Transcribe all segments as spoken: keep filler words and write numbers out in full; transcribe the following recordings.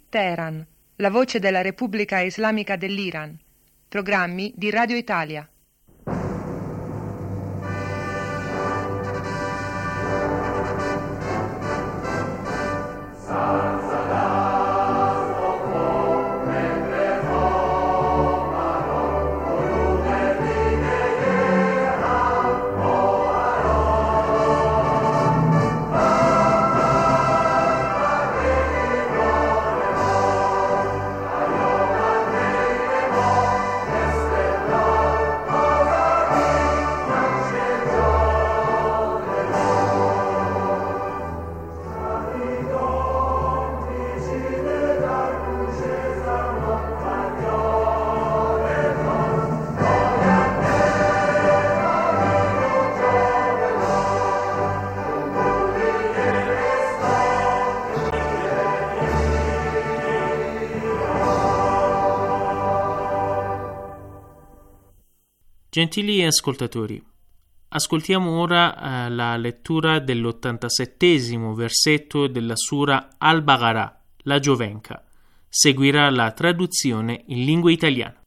Teheran, la voce della Repubblica Islamica dell'Iran. Programmi di Radio Italia. Gentili ascoltatori, ascoltiamo ora eh, la lettura dell'ottantasettesimo versetto della Sura Al-Baqarah, la Giovenca. Seguirà la traduzione in lingua italiana.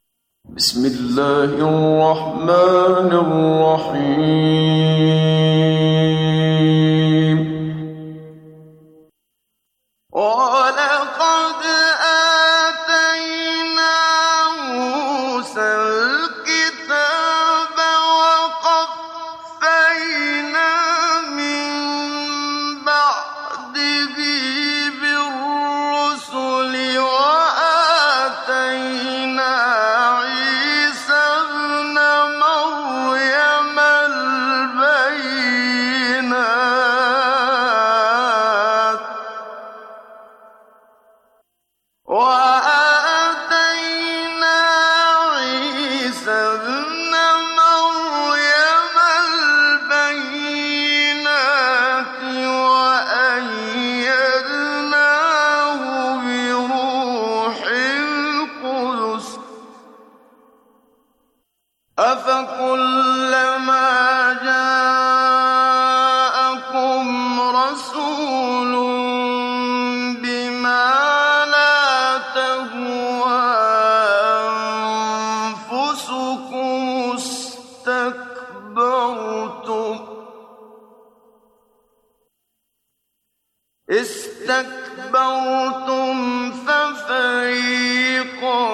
استكبرتم ففريقا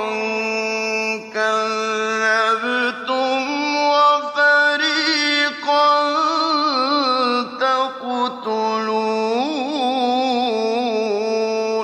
كذبتم وفريقا تقتلون.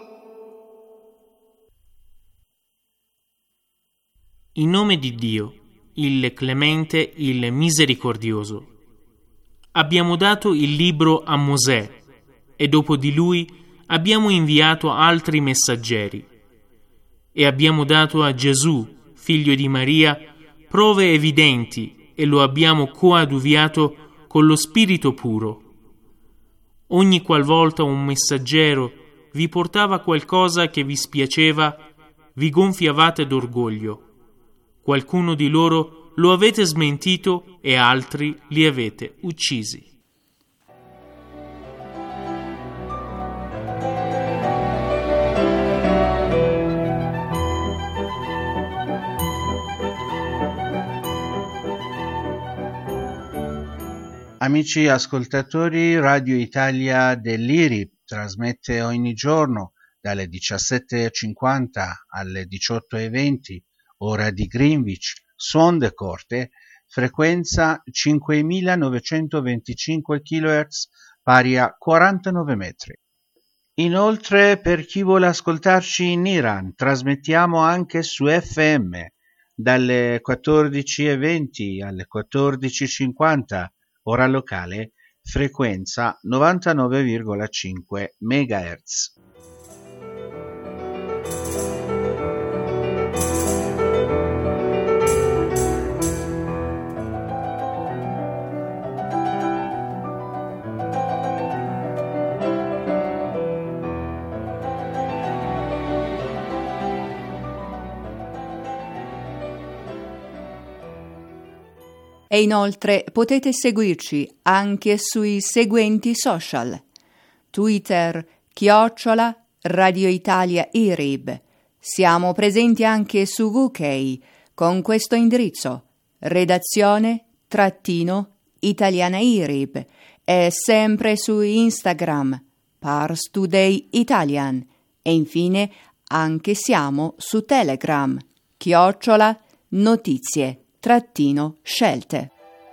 In nome di Dio, il Clemente, il Misericordioso. Abbiamo dato il libro a Mosè e dopo di lui abbiamo inviato altri messaggeri e abbiamo dato a Gesù, figlio di Maria, prove evidenti e lo abbiamo coadiuviato con lo Spirito puro. Ogni qualvolta un messaggero vi portava qualcosa che vi spiaceva, vi gonfiavate d'orgoglio. Qualcuno di loro lo avete smentito e altri li avete uccisi. Amici ascoltatori, Radio Italia dell'I R I trasmette ogni giorno dalle diciassette e cinquanta alle diciotto e venti, ora di Greenwich, su onde corte, frequenza cinquemilanovecentoventicinque chilohertz, pari a quarantanove metri. Inoltre, per chi vuole ascoltarci in Iran, trasmettiamo anche su F M dalle quattordici e venti alle quattordici e cinquanta, ora locale, frequenza novantanove virgola cinque megahertz. E inoltre potete seguirci anche sui seguenti social: Twitter chiocciola Radio Italia I R I B. Siamo presenti anche su W K con questo indirizzo: redazione trattino Italiana I R I B, e sempre su Instagram Pars Today Italian, e infine anche siamo su Telegram chiocciola notizie trattino scelte.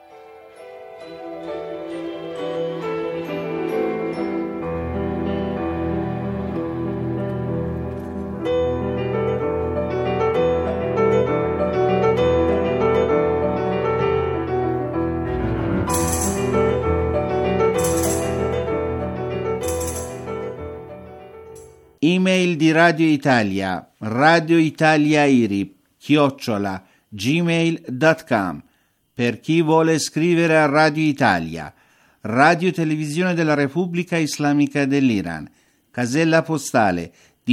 Email di Radio Italia, Radio Italia I R I B, chiocciola, gmail punto com. Per chi vuole scrivere a Radio Italia, Radio Televisione della Repubblica Islamica dell'Iran, casella postale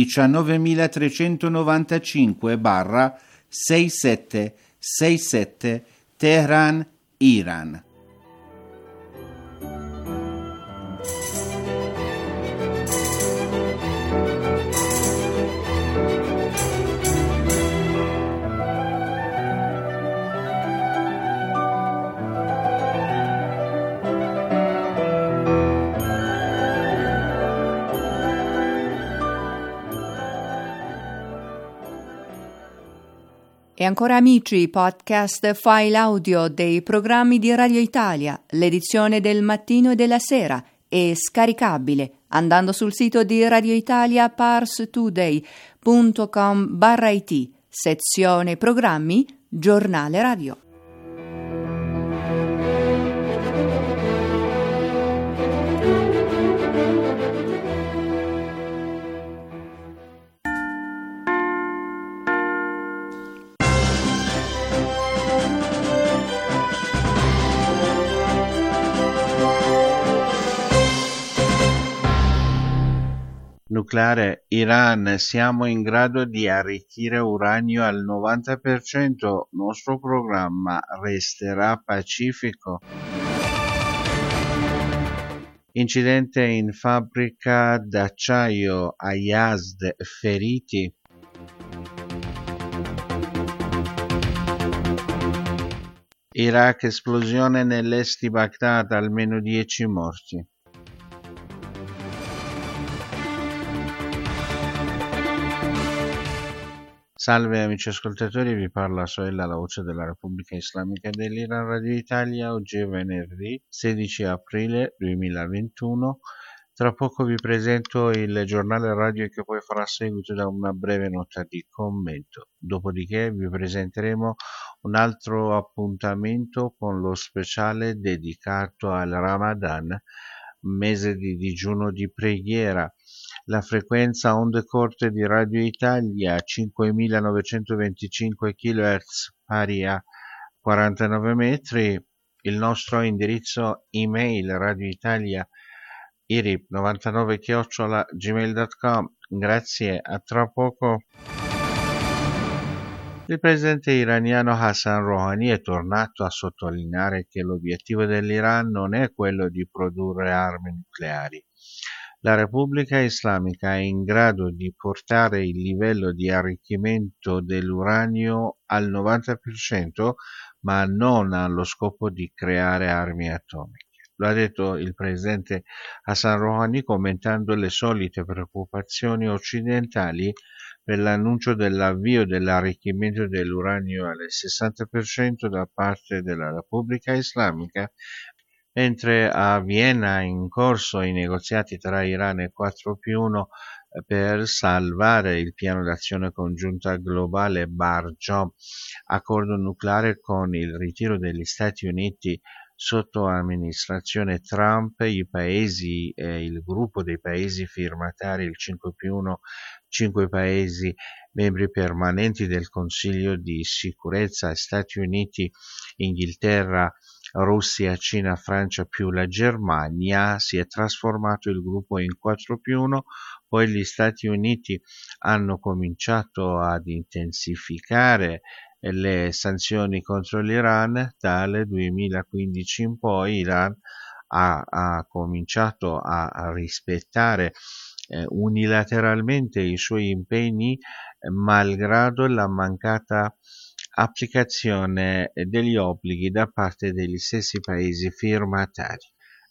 diciannovemilatrecentonovantacinque sessantasette Teheran, Iran. E ancora amici, podcast file audio dei programmi di Radio Italia, l'edizione del mattino e della sera, è scaricabile andando sul sito di Radio Italia parstoday punto com barra it, sezione programmi, giornale radio. Nucleare, Iran, siamo in grado di arricchire uranio al novanta per cento, nostro programma resterà pacifico. Incidente in fabbrica d'acciaio a Yazd, feriti. Iraq, esplosione nell'est di Baghdad, almeno dieci morti. Salve amici ascoltatori, vi parla Soella, la voce della Repubblica Islamica dell'Iran, Radio Italia. Oggi è venerdì sedici aprile duemilaventuno. Tra poco vi presento il giornale radio che poi farà seguito da una breve nota di commento. Dopodiché vi presenteremo un altro appuntamento con lo speciale dedicato al Ramadan, mese di digiuno di preghiera. La frequenza onde corte di Radio Italia cinquemilanovecentoventicinque chilohertz pari a quarantanove metri, il nostro indirizzo email radioitalia irib novantanove chiocciola gmail punto com. Grazie, a tra poco. Il presidente iraniano Hassan Rouhani è tornato a sottolineare che l'obiettivo dell'Iran non è quello di produrre armi nucleari. La Repubblica Islamica è in grado di portare il livello di arricchimento dell'uranio al novanta per cento, ma non allo scopo di creare armi atomiche. Lo ha detto il presidente Hassan Rouhani commentando le solite preoccupazioni occidentali per l'annuncio dell'avvio dell'arricchimento dell'uranio al sessanta per cento da parte della Repubblica Islamica, mentre a Vienna è in corso i negoziati tra Iran e quattro più uno per salvare il piano d'azione congiunta globale Barjom, accordo nucleare con il ritiro degli Stati Uniti sotto amministrazione Trump. I paesi, eh, il gruppo dei paesi firmatari, il cinque più uno, cinque paesi membri permanenti del Consiglio di Sicurezza, Stati Uniti, Inghilterra, Russia, Cina, Francia più la Germania, si è trasformato il gruppo in quattro più uno, poi gli Stati Uniti hanno cominciato ad intensificare le sanzioni contro l'Iran. Dal duemilaquindici in poi l'Iran ha, ha cominciato a, a rispettare eh, unilateralmente i suoi impegni eh, malgrado la mancata applicazione degli obblighi da parte degli stessi paesi firmatari.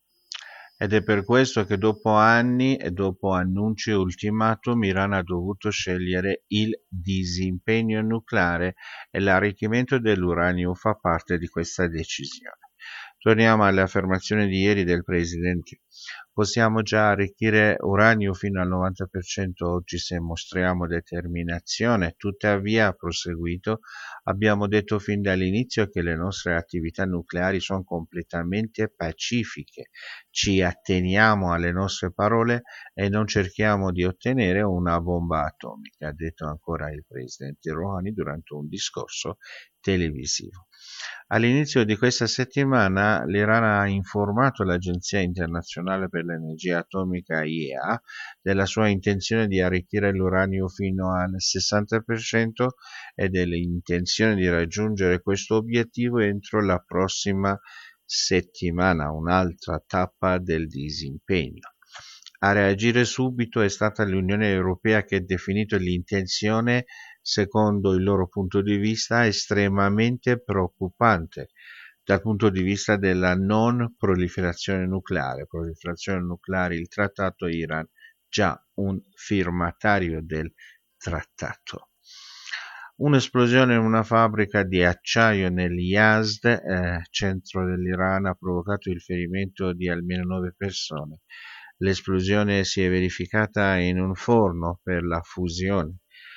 Ed è per questo che dopo anni e dopo annunci e ultimatum Iran ha dovuto scegliere il disimpegno nucleare e l'arricchimento dell'uranio fa parte di questa decisione. Torniamo alle affermazioni di ieri del Presidente. Possiamo già arricchire uranio fino al novanta per cento oggi se mostriamo determinazione, tuttavia, ha proseguito, abbiamo detto fin dall'inizio che le nostre attività nucleari sono completamente pacifiche. Ci atteniamo alle nostre parole e non cerchiamo di ottenere una bomba atomica, ha detto ancora il Presidente Rouhani durante un discorso televisivo. All'inizio di questa settimana l'Iran ha informato l'Agenzia internazionale per l'energia atomica I E A della sua intenzione di arricchire l'uranio fino al sessanta per cento e dell'intenzione di raggiungere questo obiettivo entro la prossima settimana, un'altra tappa del disimpegno. A reagire subito è stata l'Unione Europea che ha definito l'intenzione, secondo il loro punto di vista, estremamente preoccupante dal punto di vista della non proliferazione nucleare. Proliferazione nucleare, il trattato Iran, già un firmatario del trattato. Un'esplosione in una fabbrica di acciaio nel Yazd, eh, centro dell'Iran, ha provocato il ferimento di almeno nove persone. L'esplosione si è verificata in un forno per la fusione.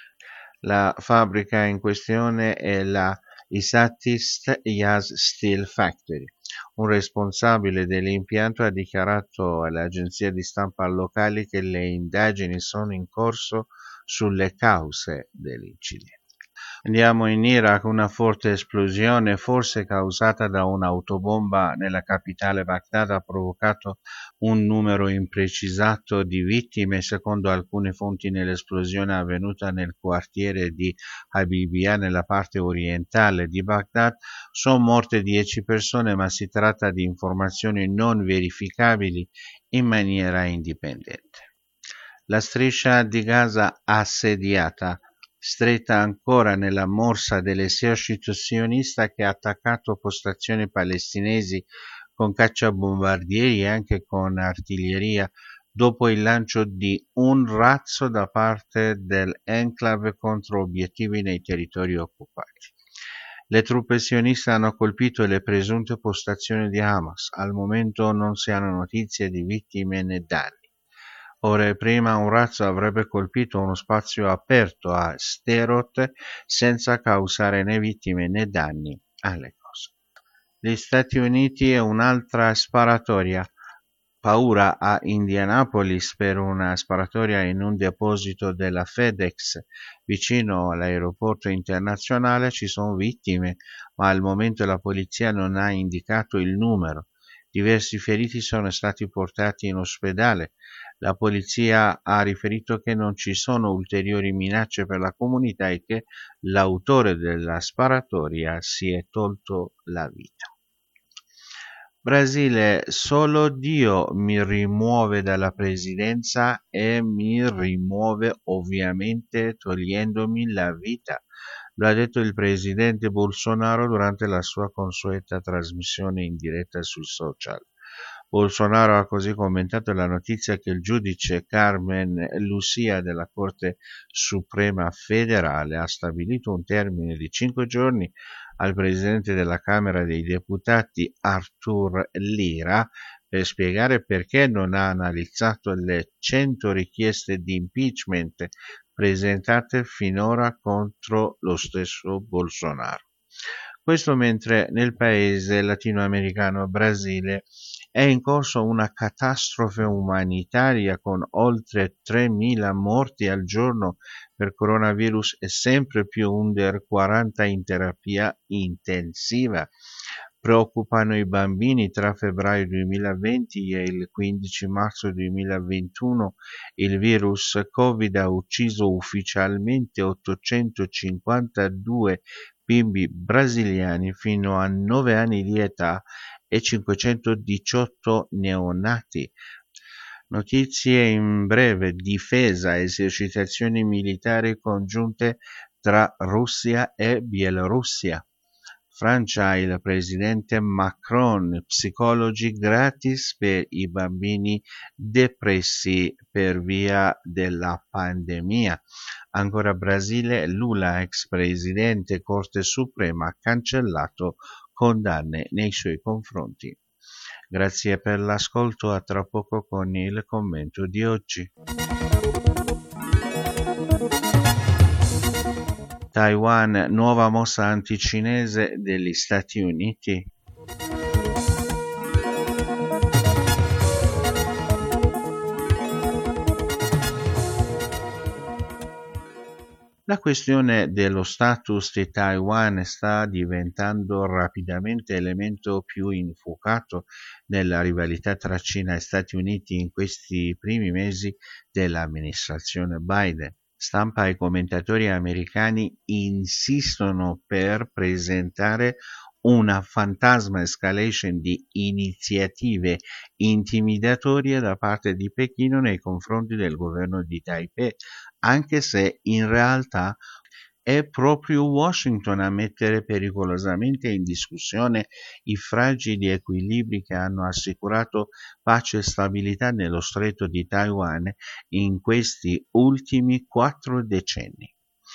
La fabbrica in questione è la Isatist Yazd Steel Factory. Un responsabile dell'impianto ha dichiarato all'agenzia di stampa locale che le indagini sono in corso sulle cause dell'incidente. Andiamo in Iraq. Una forte esplosione, forse causata da un'autobomba nella capitale Baghdad, ha provocato un numero imprecisato di vittime. Secondo alcune fonti, nell'esplosione avvenuta nel quartiere di Habibia, nella parte orientale di Baghdad, sono morte dieci persone, ma si tratta di informazioni non verificabili in maniera indipendente. La striscia di Gaza assediata, stretta ancora nella morsa dell'esercito sionista che ha attaccato postazioni palestinesi con cacciabombardieri e anche con artiglieria dopo il lancio di un razzo da parte dell'enclave contro obiettivi nei territori occupati. Le truppe sioniste hanno colpito le presunte postazioni di Hamas. Al momento non si hanno notizie di vittime né danni. Ore prima un razzo avrebbe colpito uno spazio aperto a Sderot senza causare né vittime né danni alle cose. Gli Stati Uniti e un'altra sparatoria. Paura a Indianapolis per una sparatoria in un deposito della FedEx vicino all'aeroporto internazionale. Ci sono vittime, ma al momento la polizia non ha indicato il numero. Diversi feriti sono stati portati in ospedale. La polizia ha riferito che non ci sono ulteriori minacce per la comunità e che l'autore della sparatoria si è tolto la vita. Brasile, solo Dio mi rimuove dalla presidenza e mi rimuove ovviamente togliendomi la vita. Lo ha detto il presidente Bolsonaro durante la sua consueta trasmissione in diretta sui social. Bolsonaro ha così commentato la notizia che il giudice Carmen Lucia della Corte Suprema Federale ha stabilito un termine di cinque giorni al presidente della Camera dei Deputati Arthur Lira per spiegare perché non ha analizzato le cento richieste di impeachment presentate finora contro lo stesso Bolsonaro. Questo mentre nel paese latinoamericano Brasile è in corso una catastrofe umanitaria con oltre tremila morti al giorno per coronavirus e sempre più under quaranta in terapia intensiva. Preoccupano i bambini. Tra febbraio duemilaventi e il quindici marzo duemilaventuno il virus Covid ha ucciso ufficialmente ottocentocinquantadue bimbi brasiliani fino a nove anni di età e cinquecentodiciotto neonati. Notizie in breve: difesa, esercitazioni militari congiunte tra Russia e Bielorussia. Francia, il presidente Macron, psicologi gratis per i bambini depressi per via della pandemia. Ancora Brasile, Lula, ex presidente, Corte Suprema, ha cancellato condanne nei suoi confronti. Grazie per l'ascolto, a tra poco con il commento di oggi. Taiwan, nuova mossa anticinese degli Stati Uniti. La questione dello status di Taiwan sta diventando rapidamente elemento più infuocato nella rivalità tra Cina e Stati Uniti in questi primi mesi dell'amministrazione Biden. Stampa e commentatori americani insistono per presentare una fantasma escalation di iniziative intimidatorie da parte di Pechino nei confronti del governo di Taipei, anche se in realtà è proprio Washington a mettere pericolosamente in discussione i fragili equilibri che hanno assicurato pace e stabilità nello stretto di Taiwan in questi ultimi quattro decenni.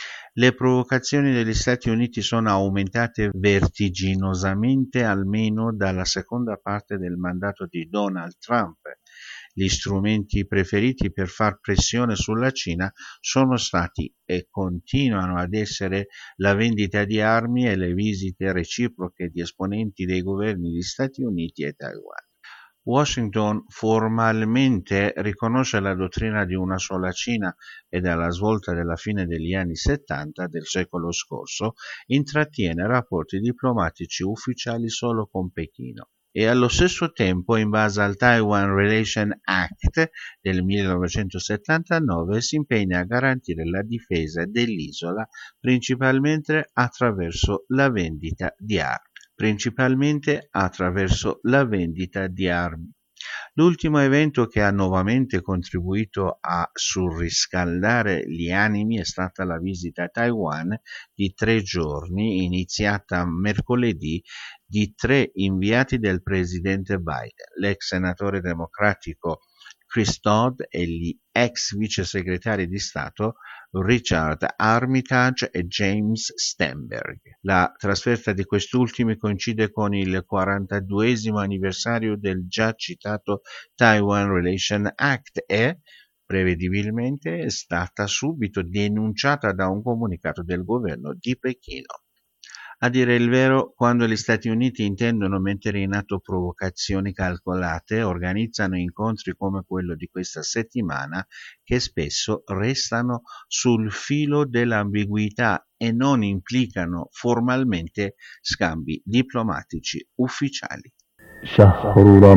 Le provocazioni degli Stati Uniti sono aumentate vertiginosamente almeno dalla seconda parte del mandato di Donald Trump. Gli strumenti preferiti per far pressione sulla Cina sono stati e continuano ad essere la vendita di armi e le visite reciproche di esponenti dei governi degli Stati Uniti e Taiwan. Washington formalmente riconosce la dottrina di una sola Cina e dalla svolta della fine degli anni settanta del secolo scorso intrattiene rapporti diplomatici ufficiali solo con Pechino e allo stesso tempo, in base al Taiwan Relation Act del millenovecentosettantanove, si impegna a garantire la difesa dell'isola principalmente attraverso la vendita di armi. principalmente attraverso la vendita di armi. L'ultimo evento che ha nuovamente contribuito a surriscaldare gli animi è stata la visita a Taiwan di tre giorni, iniziata mercoledì, di tre inviati del presidente Biden, l'ex senatore democratico Chris Dodd e gli ex vice segretari di Stato Richard Armitage e James Stenberg. La trasferta di quest'ultimi coincide con il quarantaduesimo anniversario del già citato Taiwan Relation Act e, prevedibilmente, è stata subito denunciata da un comunicato del governo di Pechino. A dire il vero, quando gli Stati Uniti intendono mettere in atto provocazioni calcolate, organizzano incontri come quello di questa settimana che spesso restano sul filo dell'ambiguità e non implicano formalmente scambi diplomatici ufficiali. شهر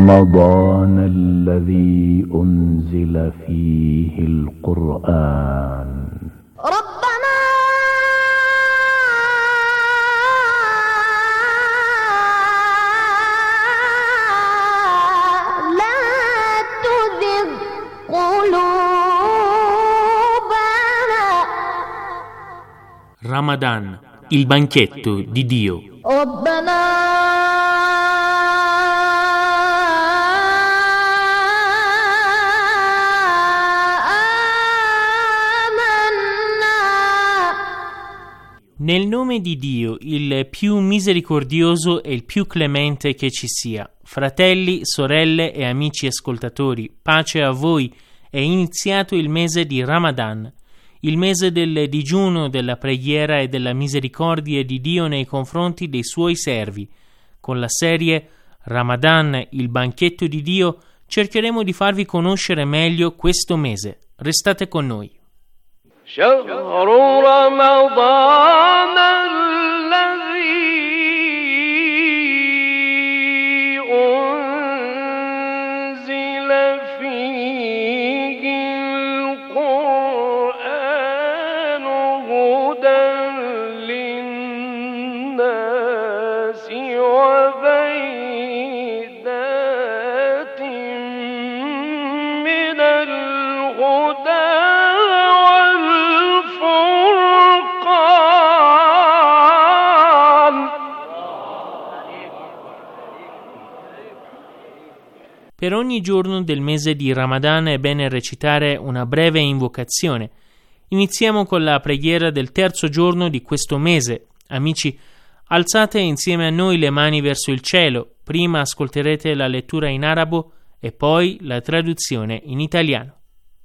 رمضان الذي أنزل فيه القرآن ربنا Ramadan, il banchetto di Dio. Nel nome di Dio, il più misericordioso e il più clemente che ci sia. Fratelli, sorelle e amici ascoltatori, pace a voi. È iniziato il mese di Ramadan, il mese del digiuno, della preghiera e della misericordia di Dio nei confronti dei suoi servi. Con la serie Ramadan, il banchetto di Dio, cercheremo di farvi conoscere meglio questo mese. Restate con noi. شهر رمضان الذي أنزل فيه القرآن هدى للناس وبينات من Per ogni giorno del mese di Ramadan è bene recitare una breve invocazione. Iniziamo con la preghiera del terzo giorno di questo mese. Amici, alzate insieme a noi le mani verso il cielo. Prima ascolterete la lettura in arabo e poi la traduzione in italiano.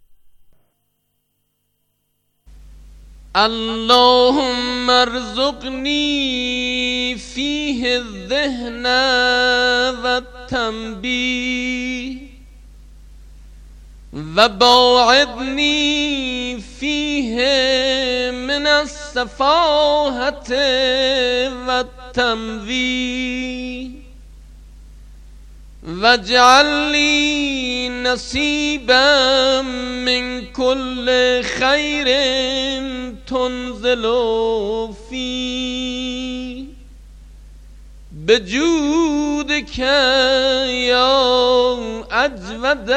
اللهم ارزقني فيه الذهن والتنبيه وباعدني فيه من السفاهة والتمويه واجعل لي نصيبا من كل خير تنزل فيه بجودك يا أجود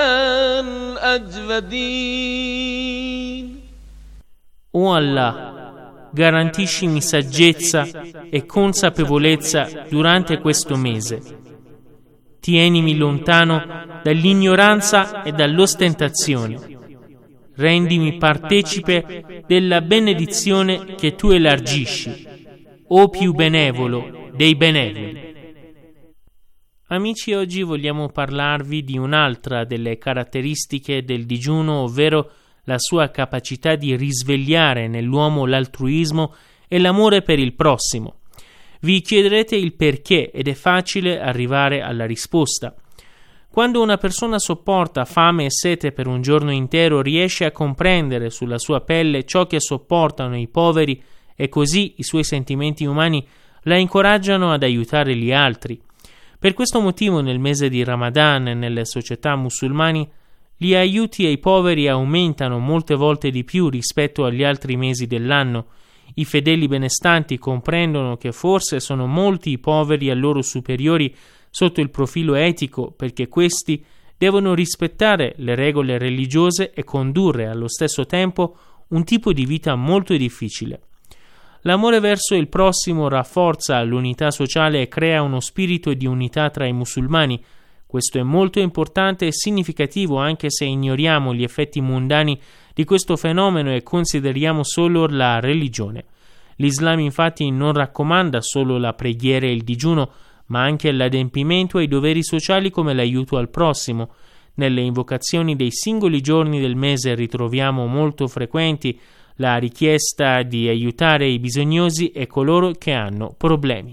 الأجودين. O Allah, garantiscimi saggezza e consapevolezza durante questo mese. Tienimi lontano dall'ignoranza e dall'ostentazione. Rendimi partecipe della benedizione che tu elargisci, o più benevolo dei benevoli. Amici, oggi vogliamo parlarvi di un'altra delle caratteristiche del digiuno, ovvero la sua capacità di risvegliare nell'uomo l'altruismo e l'amore per il prossimo. Vi chiederete il perché ed è facile arrivare alla risposta. Quando una persona sopporta fame e sete per un giorno intero, riesce a comprendere sulla sua pelle ciò che sopportano i poveri e così i suoi sentimenti umani la incoraggiano ad aiutare gli altri. Per questo motivo nel mese di Ramadan e nelle società musulmane gli aiuti ai poveri aumentano molte volte di più rispetto agli altri mesi dell'anno. I fedeli benestanti comprendono che forse sono molti i poveri a loro superiori sotto il profilo etico, perché questi devono rispettare le regole religiose e condurre allo stesso tempo un tipo di vita molto difficile. L'amore verso il prossimo rafforza l'unità sociale e crea uno spirito di unità tra i musulmani. Questo è molto importante e significativo, anche se ignoriamo gli effetti mondani di questo fenomeno e consideriamo solo la religione. L'Islam infatti non raccomanda solo la preghiera e il digiuno, ma anche l'adempimento ai doveri sociali come l'aiuto al prossimo. Nelle invocazioni dei singoli giorni del mese ritroviamo molto frequenti la richiesta di aiutare i bisognosi e coloro che hanno problemi.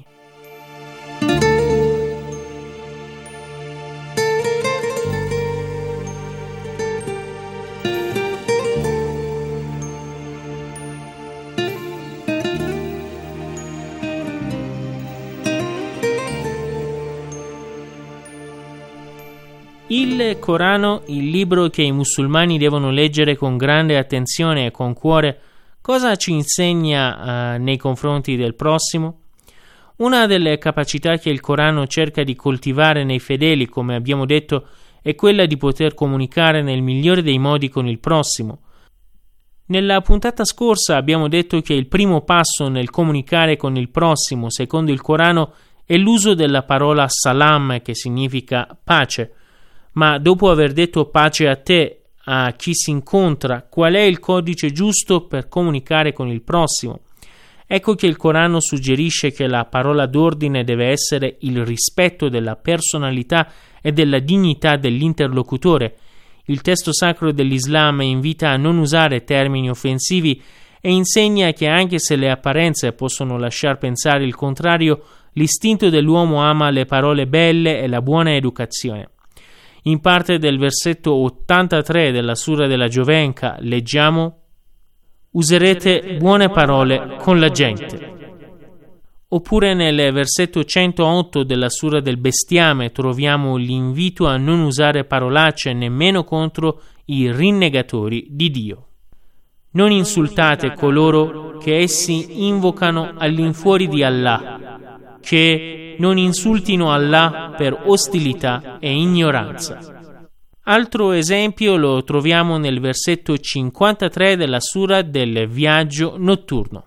Il Corano, il libro che i musulmani devono leggere con grande attenzione e con cuore, cosa ci insegna uh, nei confronti del prossimo? Una delle capacità che il Corano cerca di coltivare nei fedeli, come abbiamo detto, è quella di poter comunicare nel migliore dei modi con il prossimo. Nella puntata scorsa abbiamo detto che il primo passo nel comunicare con il prossimo, secondo il Corano, è l'uso della parola salam, che significa pace. Ma dopo aver detto pace a te, a chi si incontra, qual è il codice giusto per comunicare con il prossimo? Ecco che il Corano suggerisce che la parola d'ordine deve essere il rispetto della personalità e della dignità dell'interlocutore. Il testo sacro dell'Islam invita a non usare termini offensivi e insegna che anche se le apparenze possono lasciar pensare il contrario, l'istinto dell'uomo ama le parole belle e la buona educazione. In parte del versetto ottantatré della Sura della Giovenca leggiamo: userete buone parole con la gente. Oppure nel versetto centootto della Sura del Bestiame troviamo l'invito a non usare parolacce nemmeno contro i rinnegatori di Dio. Non insultate coloro che essi invocano all'infuori di Allah, che non insultino Allah per ostilità e ignoranza. Altro esempio lo troviamo nel versetto cinquantatré della Sura del Viaggio notturno.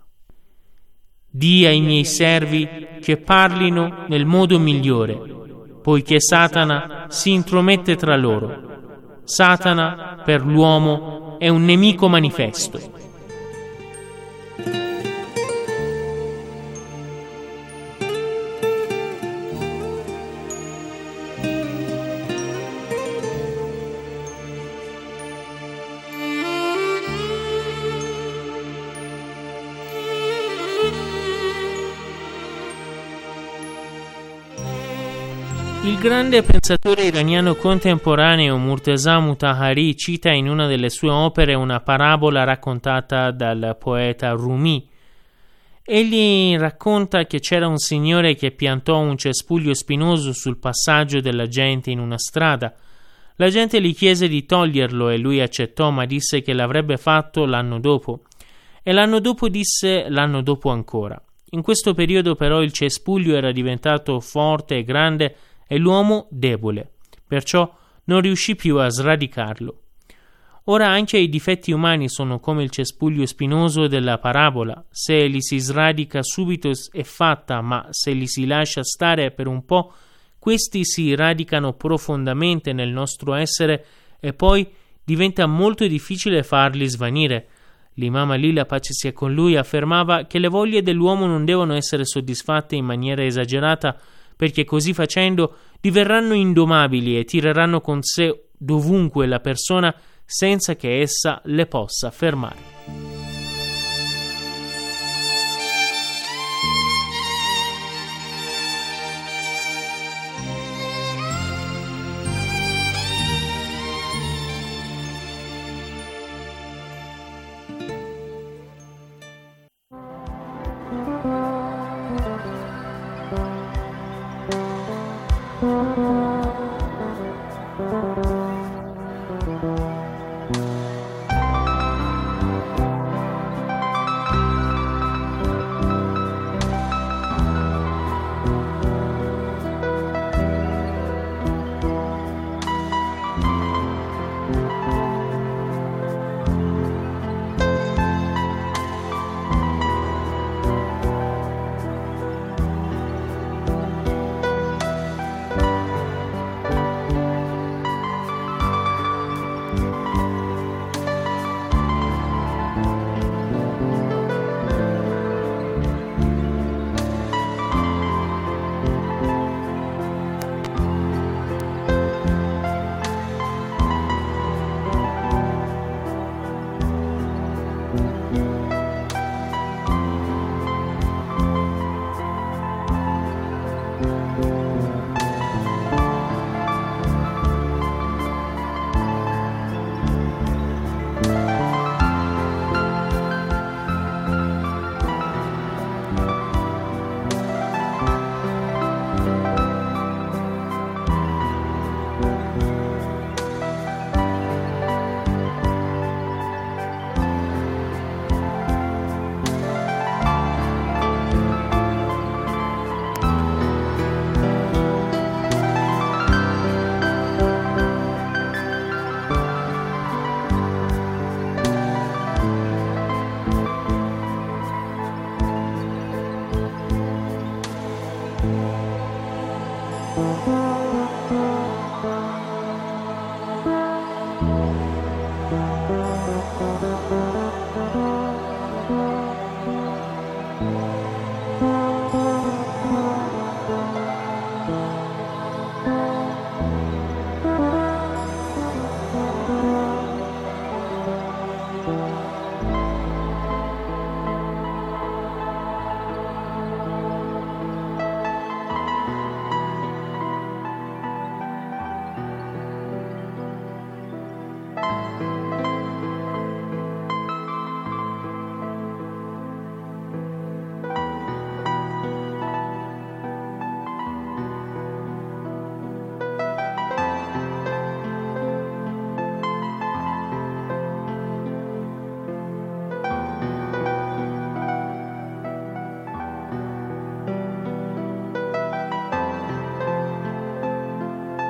Dì ai miei servi che parlino nel modo migliore, poiché Satana si intromette tra loro. Satana, per l'uomo, è un nemico manifesto. Il grande pensatore iraniano contemporaneo Murtaza Mutahari cita in una delle sue opere una parabola raccontata dal poeta Rumi. Egli racconta che c'era un signore che piantò un cespuglio spinoso sul passaggio della gente in una strada. La gente gli chiese di toglierlo e lui accettò, ma disse che l'avrebbe fatto l'anno dopo. E l'anno dopo disse l'anno dopo ancora. In questo periodo però il cespuglio era diventato forte e grande e l'uomo debole, perciò non riuscì più a sradicarlo. Ora anche i difetti umani sono come il cespuglio spinoso della parabola: se li si sradica subito è fatta, ma se li si lascia stare per un po', questi si radicano profondamente nel nostro essere e poi diventa molto difficile farli svanire. L'imam Ali, la pace sia con lui, affermava che le voglie dell'uomo non devono essere soddisfatte in maniera esagerata, perché così facendo diverranno indomabili e tireranno con sé dovunque la persona senza che essa le possa fermare. Thank you.